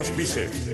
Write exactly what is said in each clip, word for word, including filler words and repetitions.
Vicente.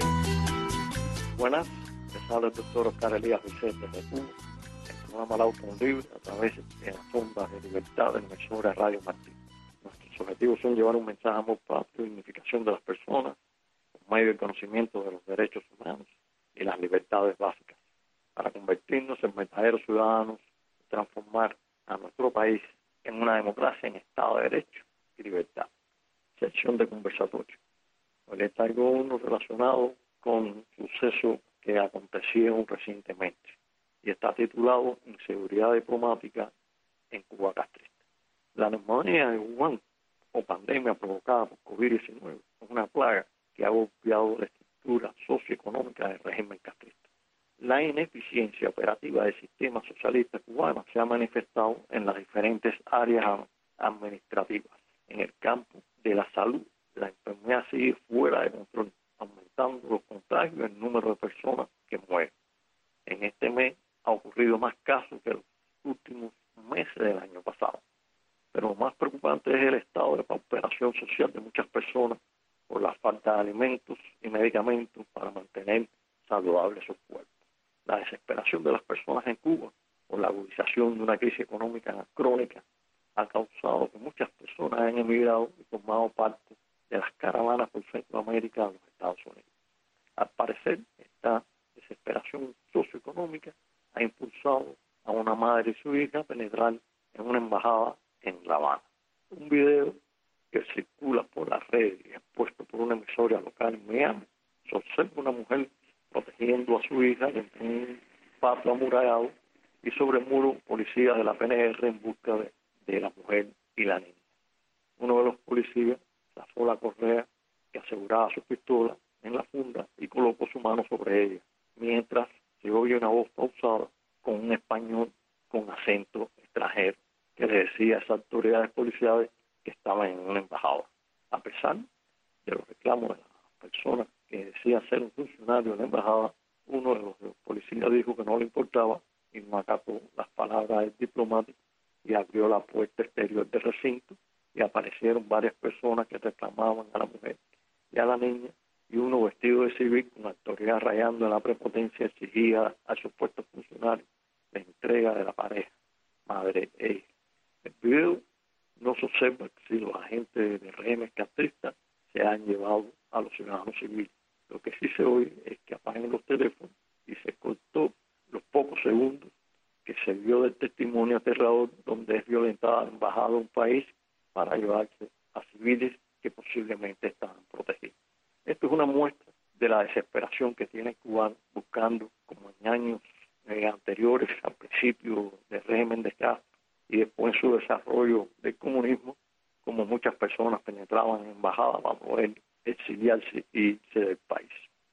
Buenas, les habla el doctor Oscar Elías Vicente de Cuba, el programa Lauto Libre a través de las ondas de libertad de la emisora Radio Martín. Nuestros objetivos son llevar un mensaje de amor patrio y dignificación de las personas por medio del conocimiento de los derechos humanos y las libertades básicas, para convertirnos en verdaderos ciudadanos y transformar a nuestro país en una democracia en Estado de Derecho y libertad. Sección de conversatorio. Hoy les traigo uno relacionado con un suceso que aconteció recientemente y está titulado Inseguridad diplomática en Cuba castrista. La neumonía de Wuhan, o pandemia provocada por COVID diecinueve, es una plaga que ha golpeado la estructura socioeconómica del régimen castrista. La ineficiencia operativa del sistema socialista cubano se ha manifestado en las diferentes áreas administrativas. En el campo de la salud, la enfermedad sigue fuera de control, aumentando los contagios y el número de personas que mueren. En este mes ha ocurrido más casos que los últimos meses del año pasado. Pero lo más preocupante es el estado de pauperación social de muchas personas por la falta de alimentos y medicamentos para mantener saludables sus cuerpos. La desesperación de las personas en Cuba por la agudización de una crisis económica crónica ha causado que muchas personas hayan emigrado y formado parte de las caravanas por Centroamérica a los Estados Unidos. Al parecer, esta desesperación socioeconómica ha impulsado a una madre y su hija a penetrar en una embajada en La Habana. Un video que circula por las redes y expuesto por una emisora local en Miami, se observa una mujer protegiendo a su hija entre un patio amurallado y sobre el muro policías de la P N R en busca de, de la mujer y la niña. Uno de los policías zafó la correa que aseguraba su pistola en la funda y colocó su mano sobre ella, mientras se oye una voz pausada con un español con acento extranjero que le decía a esas autoridades policiales que estaban en una embajada. A pesar de los reclamos de las personas que decían ser un funcionario de la embajada, uno de los policías dijo que no le importaba y no acató las palabras del diplomático y abrió la puerta exterior del recinto y aparecieron varias personas que reclamaban a la mujer y a la niña, y uno vestido de civil con autoridad rayando en la prepotencia exigía a supuestos funcionarios la entrega de la pareja, madre e hija. El video no se observa si los agentes del régimen castrista se han llevado a los ciudadanos civiles. Lo que sí se oye es que apagan los teléfonos y se cortó los pocos segundos que se vio del testimonio aterrador donde es violentada la embajada de un país para llevarse a civiles que posiblemente estaban protegidos. Esto es una muestra de la desesperación que tiene el cubano buscando, como en años eh, anteriores, al principio del régimen de Castro y después en su desarrollo del comunismo, como muchas personas penetraban en embajadas para poder exiliarse y irse del país.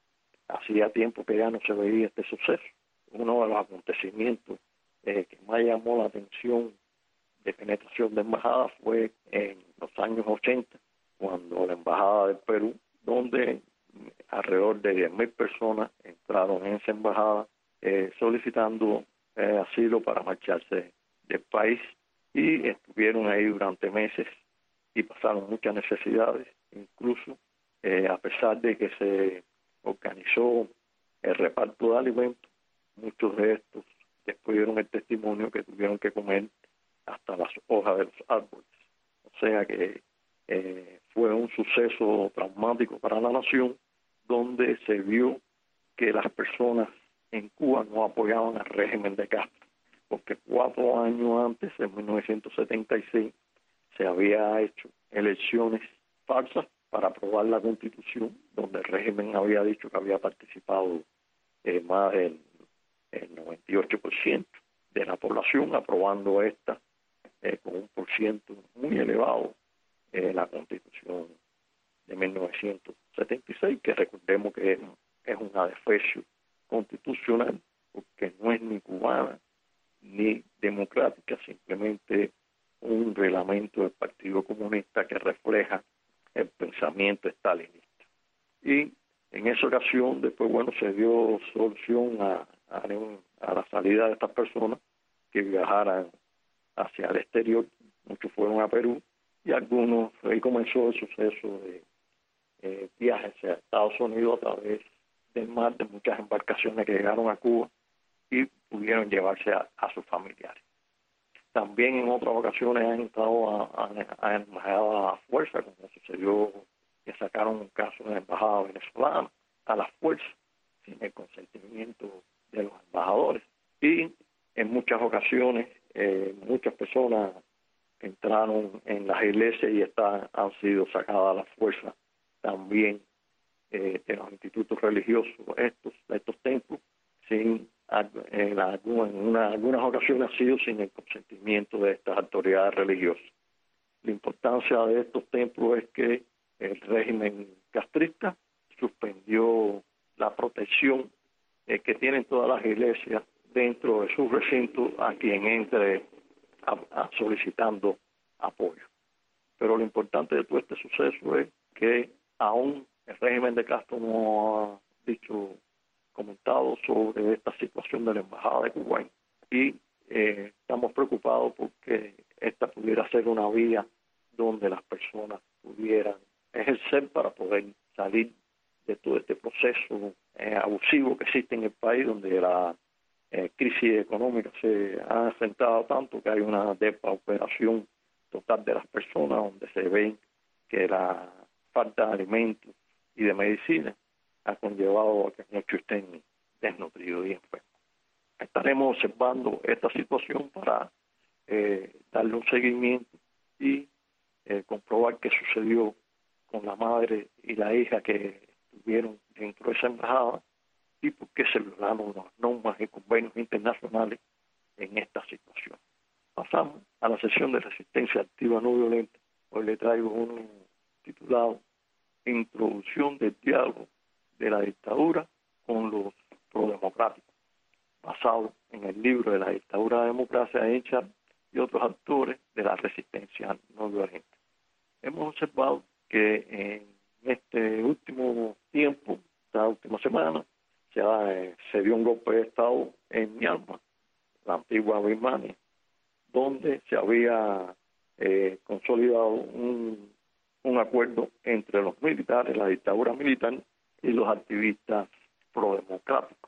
Hacía tiempo que ya no se veía este suceso. Uno de los acontecimientos eh, que más llamó la atención de penetración de embajadas fue en los años ochenta, cuando la embajada del Perú, donde alrededor de diez mil personas entraron en esa embajada eh, solicitando eh, asilo para marcharse del país y estuvieron ahí durante meses y pasaron muchas necesidades, incluso eh, a pesar de que se organizó el reparto de alimentos, muchos de estos después dieron el testimonio que tuvieron que comer hasta las hojas de los árboles. O sea que eh, fue un suceso traumático para la nación, donde se vio que las personas en Cuba no apoyaban al régimen de Castro, porque cuatro años antes, en mil novecientos setenta y seis, se había hecho elecciones falsas para aprobar la Constitución, donde el régimen había dicho que había participado eh, más del el noventa y ocho por ciento de la población, aprobando esta eh, con un por ciento muy elevado, eh, la Constitución de mil novecientos setenta y seis, que recordemos que es, es un adefesio constitucional, porque no es ni cubana ni democrática, simplemente un reglamento del Partido Comunista que refleja el pensamiento stalinista. Y en esa ocasión, después, bueno, se dio solución a, a, a la salida de estas personas que viajaran hacia el exterior. Muchos fueron a Perú y algunos, ahí comenzó el suceso de eh, viajes a Estados Unidos a través del mar de muchas embarcaciones que llegaron a Cuba y pudieron llevarse a, a sus familiares. También en otras ocasiones han estado a, a, a embajada a fuerza, como sucedió que sacaron un caso en la embajada venezolana a la fuerza, sin el consentimiento de los embajadores. Y en muchas ocasiones, eh, muchas personas entraron en las iglesias y están, han sido sacadas a la fuerza también eh, de los institutos religiosos, estos, de estos templos, sin en, alguna, en una, algunas ocasiones ha sido sin el consentimiento de estas autoridades religiosas. La importancia de estos templos es que el régimen castrista suspendió la protección eh, que tienen todas las iglesias dentro de sus recintos a quien entre a, a solicitando apoyo. Pero lo importante de todo este suceso es que aún el régimen de Castro no ha dicho, comentado sobre esta situación de la embajada de Kuwait y eh, estamos preocupados porque esta pudiera ser una vía donde las personas pudieran ejercer para poder salir de todo este proceso eh, abusivo que existe en el país, donde la eh, crisis económica se ha asentado tanto que hay una depauperación total de las personas, donde se ve que la falta de alimentos y de medicina ha conllevado a que muchos estén desnutridos y enfermos. Estaremos observando esta situación para eh, darle un seguimiento y eh, comprobar qué sucedió con la madre y la hija que estuvieron dentro de esa embajada y por qué se violaron las normas y convenios internacionales en esta situación. Pasamos a la sesión de resistencia activa no violenta. Hoy le traigo uno titulado Introducción del diálogo de la dictadura con los prodemocráticos, basado en el libro de la dictadura de la democracia de Echar y otros autores de la resistencia no violenta. Hemos observado que en este último tiempo, esta última semana, se, ha, se dio un golpe de Estado en Myanmar, la antigua Birmania, donde se había eh, consolidado un, un acuerdo entre los militares, la dictadura militar, y los activistas prodemocráticos.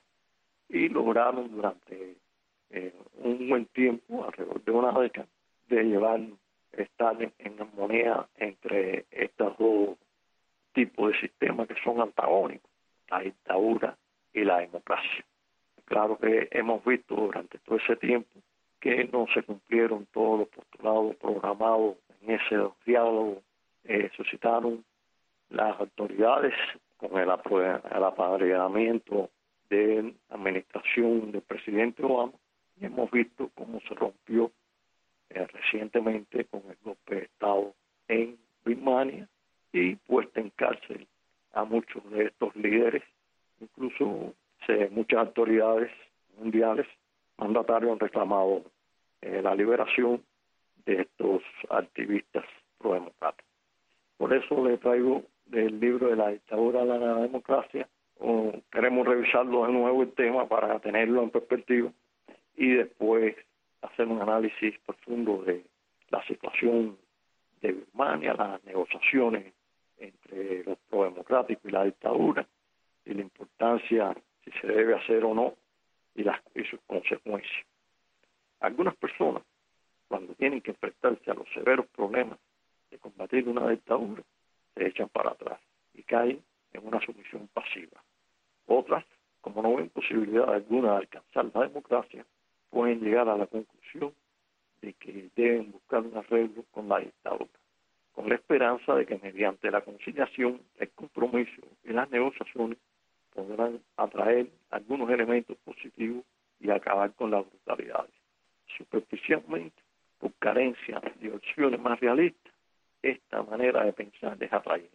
Y lograron durante eh, un buen tiempo, alrededor de una década, de llevar, estar en, en armonía entre estos dos tipos de sistemas que son antagónicos, la dictadura y la democracia. Claro que hemos visto durante todo ese tiempo que no se cumplieron todos los postulados programados en ese diálogo. Eh, suscitaron las autoridades con el, el apadrinamiento de la administración del presidente Obama, y hemos visto cómo se rompió eh, recientemente con el golpe de Estado en Birmania y puesta en cárcel a muchos de estos líderes, incluso se, muchas autoridades mundiales, mandatarios han reclamado eh, la liberación de estos activistas prodemocráticos. Por eso le traigo del libro de la dictadura a la democracia. O queremos revisarlo de nuevo el tema para tenerlo en perspectiva y después hacer un análisis profundo de la situación de Birmania, las negociaciones entre los prodemocráticos y la dictadura y la importancia si se debe hacer o no y, las, y sus consecuencias. Algunas personas, cuando tienen que enfrentarse a los severos problemas de combatir una dictadura, se echan para atrás y caen en una sumisión pasiva. Otras, como no ven posibilidad alguna de alcanzar la democracia, pueden llegar a la conclusión de que deben buscar un arreglo con la dictadura, con la esperanza de que mediante la conciliación, el compromiso y las negociaciones podrán atraer algunos elementos positivos y acabar con las brutalidades. Superficialmente, por carencia de opciones más realistas, esta manera de pensar es atrayente.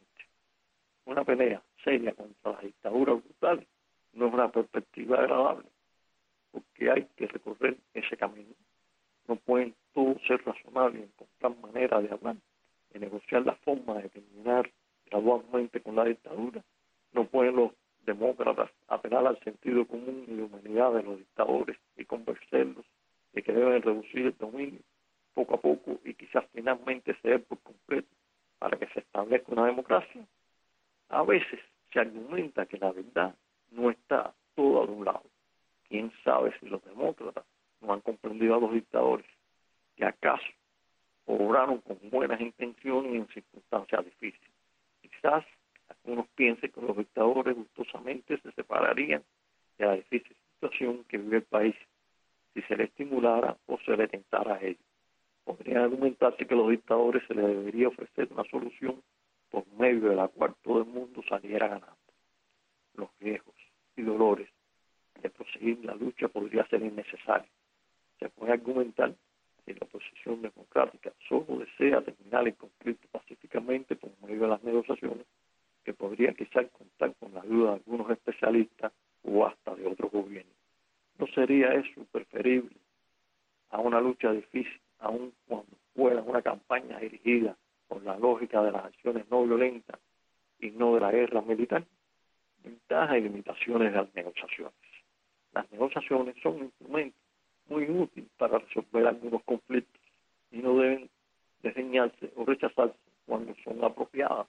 Una pelea seria contra la dictadura brutal no es una perspectiva agradable, porque hay que recorrer ese camino. No pueden todos ser razonables y encontrar manera de hablar, de negociar la forma de terminar gradualmente con la dictadura. No pueden los demócratas apelar al sentido común y de humanidad de los dictadores y convencerlos de que deben reducir el dominio poco a poco y quizás finalmente ceder por completo para que se establezca una democracia. A veces se argumenta que la verdad no está toda de un lado. ¿Quién sabe si los demócratas no han comprendido a los dictadores que acaso obraron con buenas intenciones en circunstancias difíciles? Quizás algunos piensen que los dictadores gustosamente se separarían de la difícil situación que vive el país si se le estimulara o se le tentara a ellos. Podrían argumentarse que a los dictadores se les debería ofrecer una solución por medio de la cual todo el mundo saliera ganando. Los riesgos y dolores de proseguir la lucha podría ser innecesario. Se puede argumentar que la oposición democrática solo desea terminar el conflicto pacíficamente por medio de las negociaciones, que podría quizás contar con la ayuda de algunos especialistas o hasta de otros gobiernos. ¿No sería eso preferible a una lucha difícil, aun cuando fuera una campaña dirigida por la lógica de las acciones no violentas y no de la guerra militar? Ventajas y limitaciones de las negociaciones. Las negociaciones son un instrumento muy útil para resolver algunos conflictos y no deben desdeñarse o rechazarse cuando son apropiadas.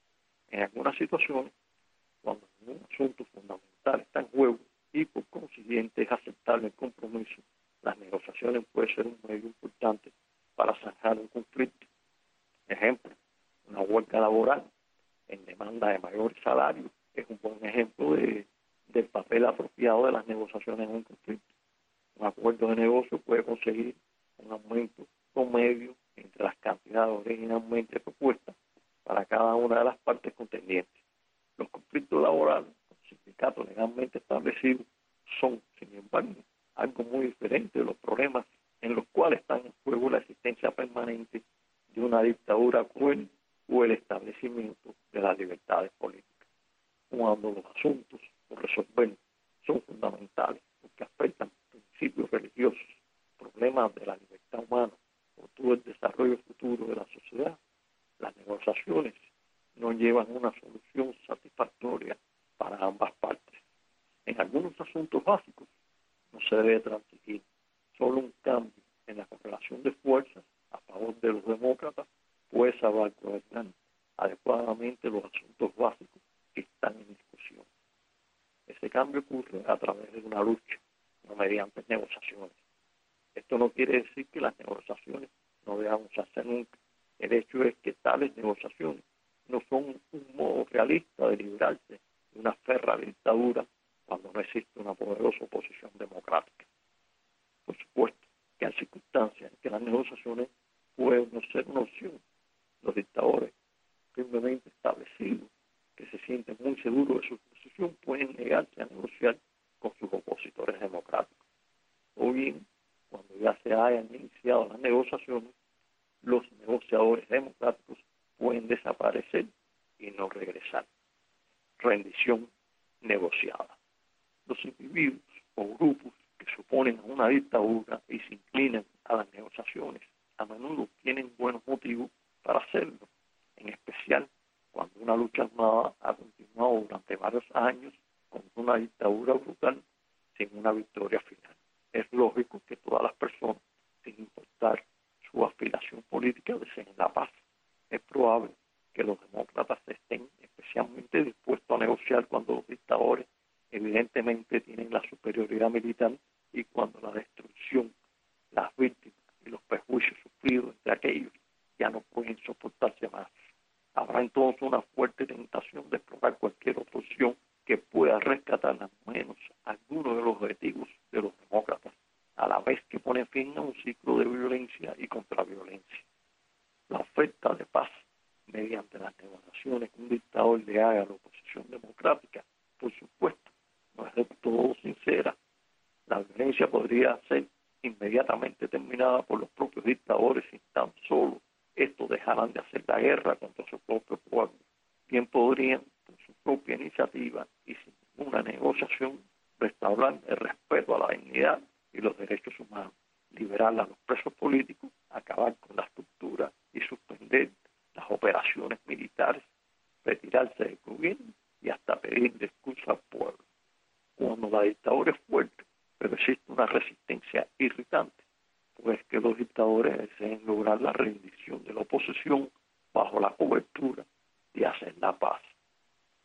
En algunas situaciones, cuando un asunto fundamental está en juego y por consiguiente es aceptable el compromiso, las negociaciones pueden ser un medio importante para zanjar un conflicto. Ejemplo, una huelga laboral en demanda de mayores salarios es un buen ejemplo de, del papel apropiado de las negociaciones en un conflicto. Un acuerdo de negocio puede conseguir un aumento promedio entre las cantidades originalmente propuestas para cada una de las partes contendientes. Los conflictos laborales con sindicatos legalmente establecidos son, sin embargo, algo muy diferente de los problemas en los cuales están en juego la existencia permanente de una dictadura cruel o el establecimiento de las libertades políticas. Cuando los asuntos por resolver son fundamentales porque afectan principios religiosos, problemas de la libertad humana o todo el desarrollo futuro de la sociedad, las negociaciones no llevan una solución satisfactoria para ambas partes. En algunos asuntos básicos no se debe transigir. Solo un cambio en la correlación de fuerzas a favor de los demócratas puede salvaguardar adecuadamente los asuntos básicos que están en discusión. Ese cambio ocurre a través de una lucha, no mediante negociaciones. Esto no quiere decir que las negociaciones no deban usarse nunca. El hecho es que tales negociaciones no son un modo realista de librarse de una férrea dictadura cuando no existe una poderosa oposición democrática. Por supuesto que hay circunstancias en que las negociaciones pueden no ser una opción. Los dictadores firmemente establecidos que se sienten muy seguros de su posición pueden negarse a negociar con sus opositores democráticos. O bien, cuando ya se hayan iniciado las negociaciones, los negociadores democráticos pueden desaparecer y no regresar. Rendición negociada. Los individuos o grupos que se oponen a una dictadura y se inclinan a las negociaciones a menudo tienen buenos motivos para hacerlo, en especial cuando una lucha armada ha continuado durante varios años con una dictadura brutal sin una victoria final. Es lógico que todas las personas, sin importar su aspiración política, deseen la paz. Es probable que los demócratas estén especialmente dispuestos a negociar cuando los dictadores evidentemente tienen la superioridad militar y cuando la destrucción, las víctimas y los perjuicios sufridos entre aquellos ya no pueden soportarse más. Habrá entonces una fuerte tentación de explorar cualquier otra opción que pueda rescatar al menos algunos de los objetivos de los demócratas, a la vez que pone fin a un ciclo de violencia y contraviolencia. La oferta de paz mediante las negociaciones que un dictador le haga a la oposición democrática, por supuesto, no es de todo sincera. La violencia podría ser inmediatamente terminada por los propios dictadores si tan solo estos dejaran de hacer la guerra contra su propio pueblo. Bien podrían, por su propia iniciativa y sin ninguna negociación, restaurar el respeto a la dignidad y los derechos humanos, liberar a los presos políticos, acabar con la estructura y suspender las operaciones militares, retirarse del gobierno y hasta pedir disculpas al pueblo. Cuando la dictadura es fuerte, pero existe una resistencia irritante, pues que los dictadores deseen lograr la rendición de la oposición bajo la cobertura de hacer la paz.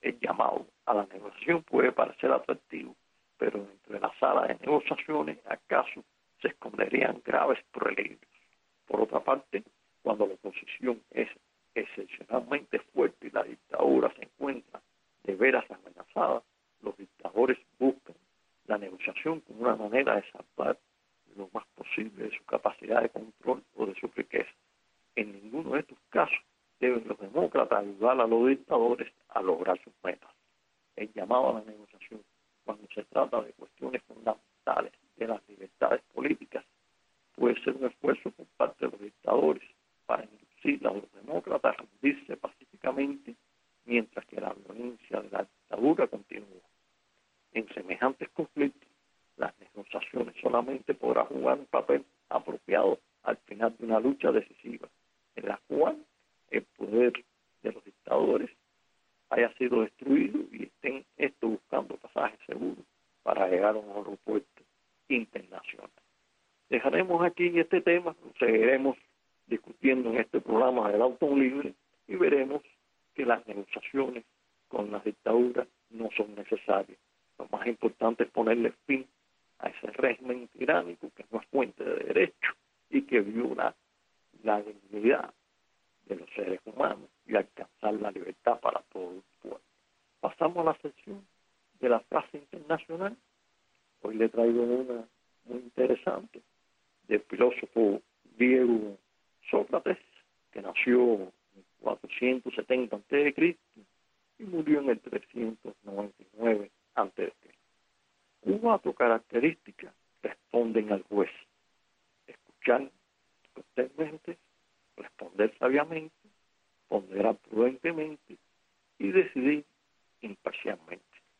negociación puede parecer atractivo, pero entre la sala de negociaciones, acaso se esconderían graves peligros. Por otra parte, cuando la oposición es excepcionalmente fuerte y la dictadura se encuentra de veras amenazada, los dictadores buscan la negociación como una manera de salvar lo más posible de su capacidad de control o de su riqueza. En ninguno de estos casos deben los demócratas ayudar a los dictadores a lograr sus metas. El llamado a la negociación, cuando se trata de cuestiones fundamentales de las libertades políticas, puede ser un esfuerzo por parte de los dictadores para inducir a los demócratas a rendirse pacíficamente mientras que la violencia de la dictadura continúa. En semejantes conflictos, las negociaciones solamente podrán jugar un papel apropiado al final de una lucha decisiva, en la cual el poder de los dictadores haya sido destruido y estén esto buscando pasajes seguros para llegar a un aeropuerto internacional. Dejaremos aquí este tema, lo seguiremos discutiendo en este programa del Auto Libre y veremos que las negociaciones con las dictaduras no son necesarias. Lo más importante es ponerle fin a ese régimen tiránico que no es fuente de derecho y que viola la dignidad de los seres humanos y alcanzar la libertad para todo el pueblo. Pasamos a la sección de la frase internacional. Hoy le traigo una muy interesante del filósofo griego Sócrates, que nació en cuatrocientos setenta antes de Cristo y murió en el trescientos noventa y nueve antes de Cristo. Cuatro características responden al juez: escuchar cortésmente, responder sabiamente, ponderar prudentemente y decidir imparcialmente.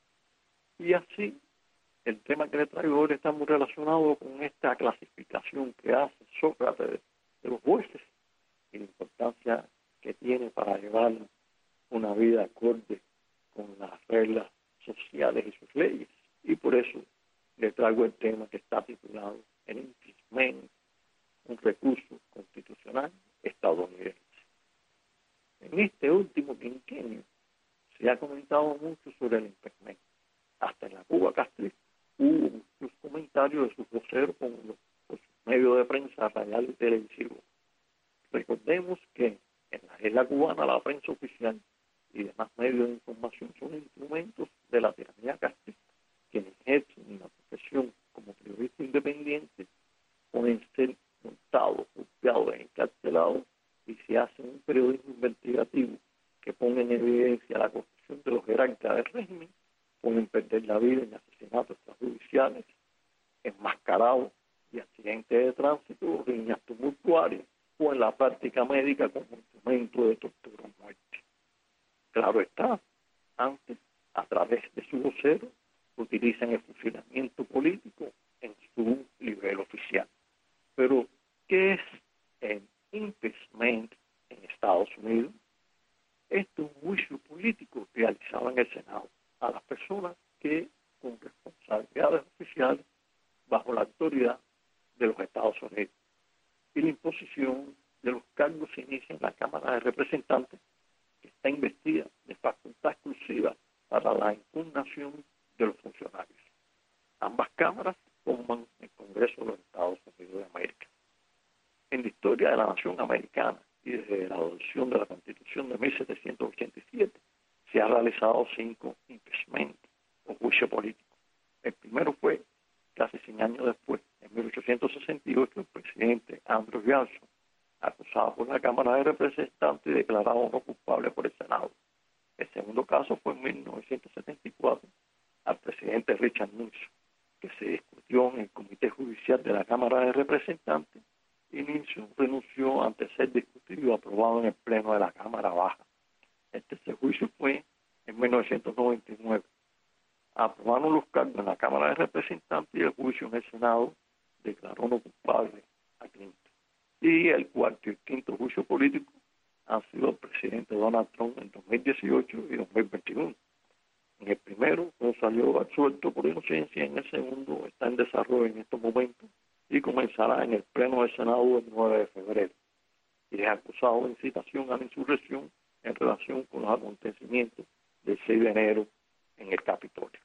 Y así, el tema que le traigo hoy está muy relacionado con esta clasificación que hace Sócrates de los jueces y la importancia que tiene para llevar una vida acorde con las reglas sociales y sus leyes. Y por eso le traigo el tema que está titulado el impeachment, un recurso constitucional estadounidense. En este último quinquenio se ha comentado mucho sobre el impeachment. Hasta en la Cuba castrista hubo muchos comentarios de sus voceros por sus medios de prensa radial y televisivo. Recordemos que en la isla cubana la prensa oficial y demás medios de información son instrumentos de la tiranía castrista. Quienes ejercen una profesión como periodista independiente pueden ser multados, golpeados, encarcelados, y si hacen un periodismo investigativo que ponga en evidencia la corrupción de los jerarcas del régimen, pueden perder la vida en asesinatos extrajudiciales, enmascarados y accidentes de tránsito, riñas tumultuarias o en la práctica médica como instrumento de tortura o muerte. Claro está, antes, a través de su vocero, utilizan el fusilamiento político en su nivel oficial. Pero, ¿qué es el impeachment en Estados Unidos? Esto es un juicio político realizado en el Senado a las personas que, con responsabilidades oficiales, bajo la autoridad de los Estados Unidos. Y la imposición de los cargos se inicia en la Cámara de Representantes, que está investida de facultad exclusiva para la impugnación de los funcionarios. Ambas cámaras forman el Congreso de los Estados Unidos de América. En la historia de la nación americana y desde la adopción de la Constitución de mil setecientos ochenta y siete, se han realizado cinco impeachment o juicios políticos. El primero fue casi cien años después, en mil ochocientos sesenta y ocho, el presidente Andrew Johnson, acusado por la Cámara de Representantes y declarado no culpable por el Senado. El segundo caso fue en mil novecientos setenta y cuatro, al presidente Richard Nixon, que se discutió en el Comité Judicial de la Cámara de Representantes y Nixon renunció antes de ser discutido y aprobado en el Pleno de la Cámara Baja. El tercer juicio fue en mil novecientos noventa y nueve. Aprobaron los cargos en la Cámara de Representantes y el juicio en el Senado declaró no culpable a Clinton. Y el cuarto y el quinto juicio político han sido el presidente Donald Trump en dos mil dieciocho y dos mil veintiuno. En el primero no salió absuelto por inocencia, en el segundo está en desarrollo en estos momentos y comenzará en el Pleno del Senado el nueve de febrero. Y es acusado de incitación a la insurrección en relación con los acontecimientos del seis de enero en en el Capitolio.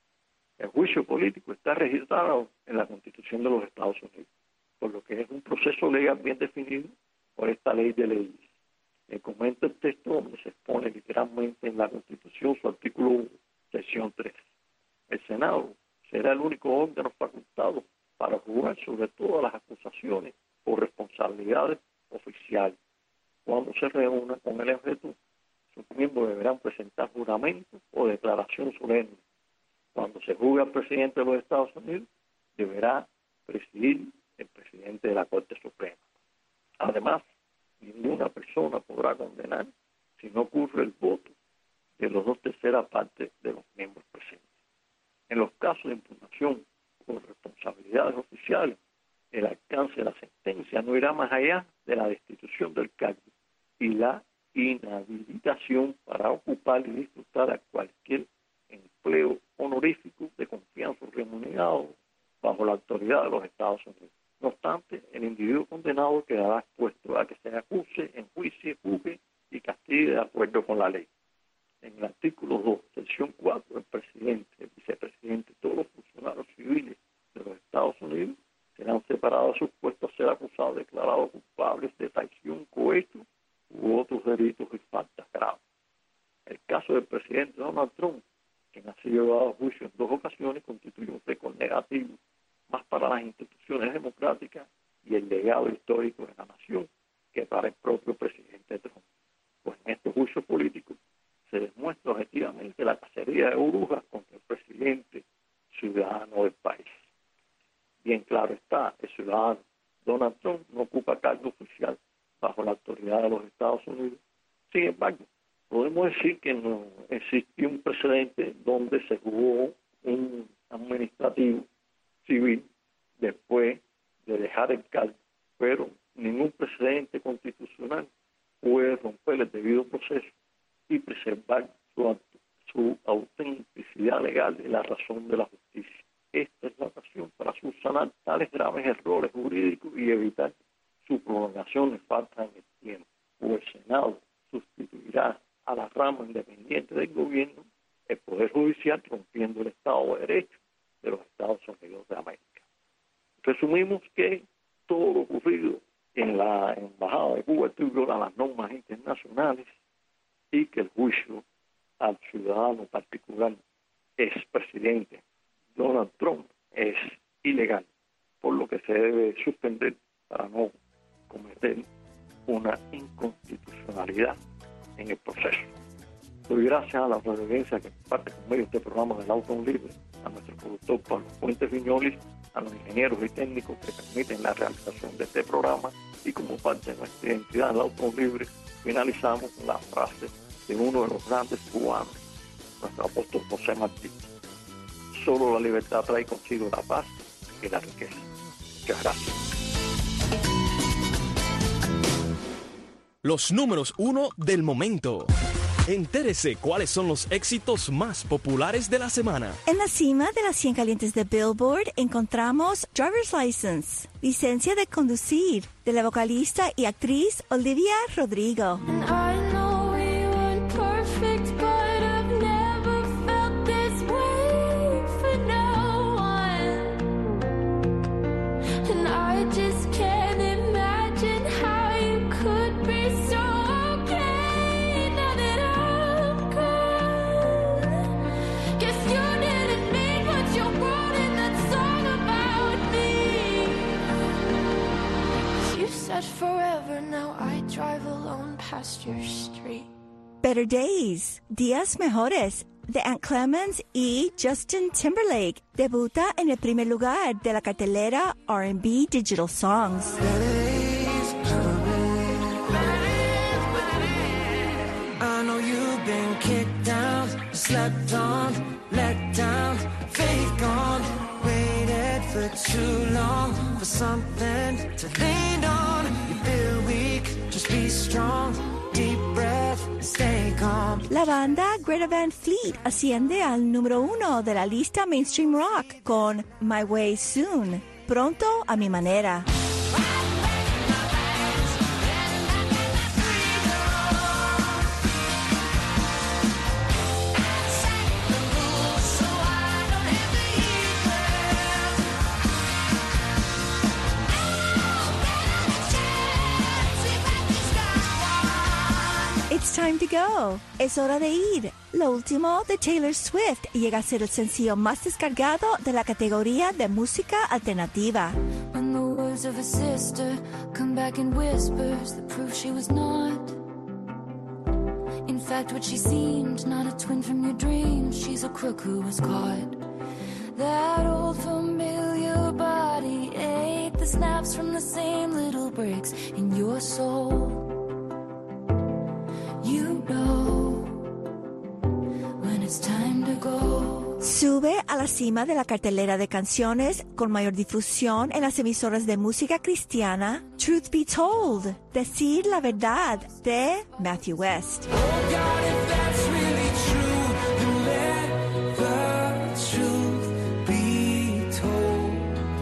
El juicio político está registrado en la Constitución de los Estados Unidos, por lo que es un proceso legal bien definido por esta ley de leyes. Le comento el texto donde se expone literalmente en la Constitución su artículo uno, sección tres. El Senado será el único órgano facultado para jugar sobre todas las acusaciones o responsabilidades oficiales. Cuando se reúna con el objeto, sus miembros deberán presentar juramento o declaración solemne. Cuando se juzgue al presidente de los Estados Unidos, deberá presidir el presidente de la Corte Suprema. Además, ninguna persona podrá condenar si no ocurre el voto de los dos terceras partes de los miembros presentes. En los casos de impugnación por responsabilidades oficiales, el alcance de la sentencia no irá más allá de la destitución del cargo y la inhabilitación para ocupar y disfrutar a cualquier empleo honorífico de confianza remunerado bajo la autoridad de los Estados Unidos. No obstante, el individuo condenado quedará expuesto a que se acuse, enjuicie, juzgue y castigue de acuerdo con la ley. En el artículo dos, sección cuatro, el presidente, el vicepresidente y todos los funcionarios civiles de los Estados Unidos serán separados de sus puestos a ser acusados, declarados culpables de traición, cohecho u otros delitos y faltas graves. El caso del presidente Donald Trump, quien ha sido llevado a juicio en dos ocasiones, constituye un récord negativo más para las instituciones democráticas y el legado histórico de la nación que para el propio presidente Trump. Pues en estos juicios políticos se demuestra objetivamente la cacería de brujas contra el presidente ciudadano del país. Bien claro está, el ciudadano Donald Trump no ocupa cargo oficial bajo la autoridad de los Estados Unidos. Sin embargo, podemos decir que no existió un precedente donde se jugó un administrativo civil después de dejar el cargo, pero ningún precedente constitucional puede romper el debido proceso y preservar su, su autenticidad legal y la razón de la justicia. Esta es la ocasión para subsanar tales graves errores jurídicos y evitar su prolongación de falta en el tiempo. O el Senado sustituirá a la rama independiente del gobierno el Poder Judicial, rompiendo el Estado de Derecho de los Estados Unidos de América. Resumimos que todo lo ocurrido en la Embajada de Cuba viola las normas internacionales y que el juicio al ciudadano particular expresidente Donald Trump es ilegal, por lo que se debe suspender para no cometer una inconstitucionalidad en el proceso. Doy gracias a la audiencia que parte conmigo este programa del Auto Libre, a nuestro productor Pablo Fuentes Viñolis, a los ingenieros y técnicos que permiten la realización de este programa, y como parte de nuestra identidad del Auto Libre, finalizamos con la frase de uno de los grandes cubanos, nuestro apóstol José Martí: solo la libertad trae consigo la paz y la riqueza. Muchas gracias. Los números uno del momento. Entérese cuáles son los éxitos más populares de la semana. En la cima de las cien calientes de Billboard encontramos Driver's License, licencia de conducir, de la vocalista y actriz Olivia Rodrigo. Forever now I drive alone past your street. Better Days, Días Mejores, de Ant Clemens y Justin Timberlake, debuta en el primer lugar de la cartelera R and B Digital Songs. I know you've been kicked down, slept on, let down, faith gone, waited for too long for something to lean on. You feel weak, just be strong, deep breath, stay calm. La banda Greta Van Fleet asciende al número uno de la lista Mainstream Rock con My Way Soon, pronto a mi manera. time to go. Es hora de ir. Lo último de Taylor Swift llega a ser el sencillo más descargado de la categoría de música alternativa. When the words of a sister come back in whispers, the proof she was not. In fact, what she seemed, not a twin from your dreams. She's a crook who was caught. That old familiar body ate the snaps from the same little bricks in your soul. You know when it's time to go. Sube a la cima de la cartelera de canciones con mayor difusión en las emisoras de música cristiana, Truth Be Told, Decir la Verdad, de Matthew West. Oh God, if that's really true, then let the truth be told.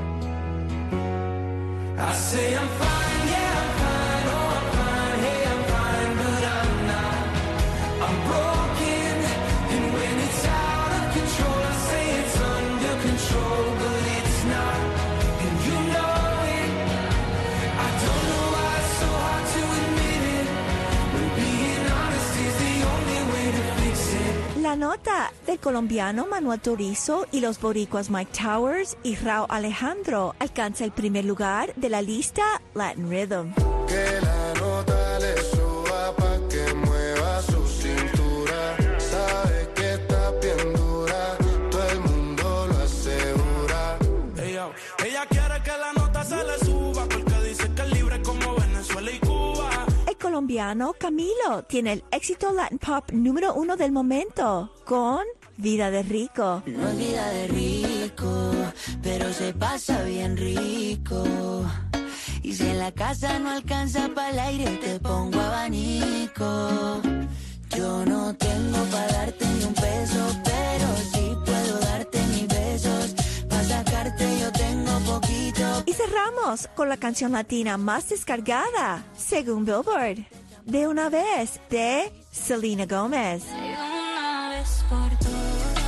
I say I'm fine, yeah, I'm fine, oh, I'm fine, hey, I'm fine, but I'm not. I'm broken, and when it's out of control, I say it's under control, but it's not, and you know it. I don't know why it's so hard to admit it, but being honest is the only way to fix it. La nota del colombiano Manuel Turizo y los boricuas Mike Towers y Rauw Alejandro alcanza el primer lugar de la lista Latin Rhythm. Que la nota le suba pa' que mueva su cintura. Sabe que está bien dura, todo el mundo lo asegura. Ella, ella quiere que la nota se le suba, porque dice que es libre como Venezuela y Cuba. El colombiano Camilo tiene el éxito Latin Pop número uno del momento con Vida de Rico. No es vida de rico, pero se pasa bien rico. Y si en la casa no alcanza para el aire, te pongo abanico. Yo no tengo para darte ni un peso, pero sí puedo darte mis besos. Para sacarte yo tengo poquito. Y cerramos con la canción latina más descargada, según Billboard, De una vez, de Selena Gomez. De una vez por todas,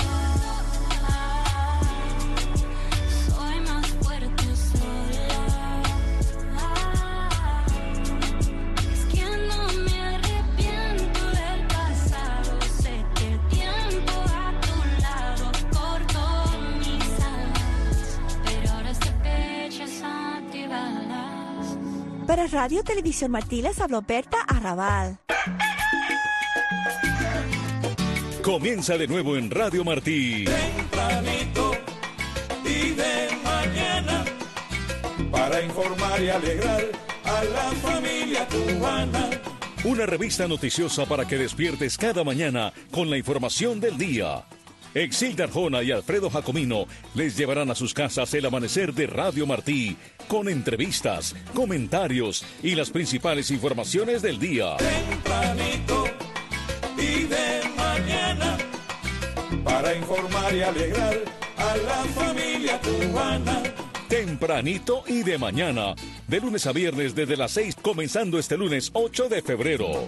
soy más fuerte sola. Es que no me arrepiento del pasado. Sé que el tiempo a tu lado cortó mis alas, pero ahora este pecho es antibalas. Para Radio Televisión Martí les habló Berta Arrabal. Comienza de nuevo en Radio Martí. Tempranito y de mañana, para informar y alegrar a la familia cubana. Una revista noticiosa para que despiertes cada mañana con la información del día. Exilda Arjona y Alfredo Jacomino les llevarán a sus casas el amanecer de Radio Martí con entrevistas, comentarios y las principales informaciones del día. Tempranito y de mañana, para informar y alegrar a la familia cubana. Tempranito y de mañana, de lunes a viernes desde las seis, comenzando este lunes ocho de febrero.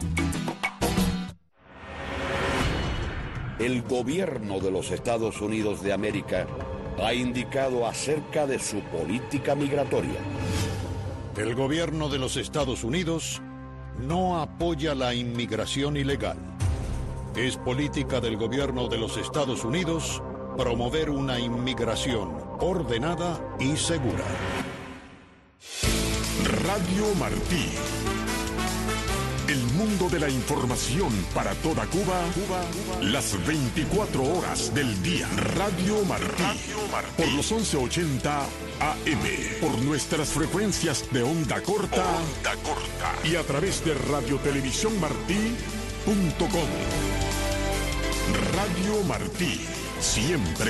El gobierno de los Estados Unidos de América ha indicado acerca de su política migratoria. El gobierno de los Estados Unidos no apoya la inmigración ilegal. Es política del gobierno de los Estados Unidos promover una inmigración ordenada y segura. Radio Martí. El mundo de la información para toda Cuba, Cuba, Cuba. Las veinticuatro horas del día. Radio Martí. Radio Martí. Por los once ochenta A M. Por nuestras frecuencias de onda corta. Onda corta. Y a través de radio televisión martí punto com. Radio Martí. Siempre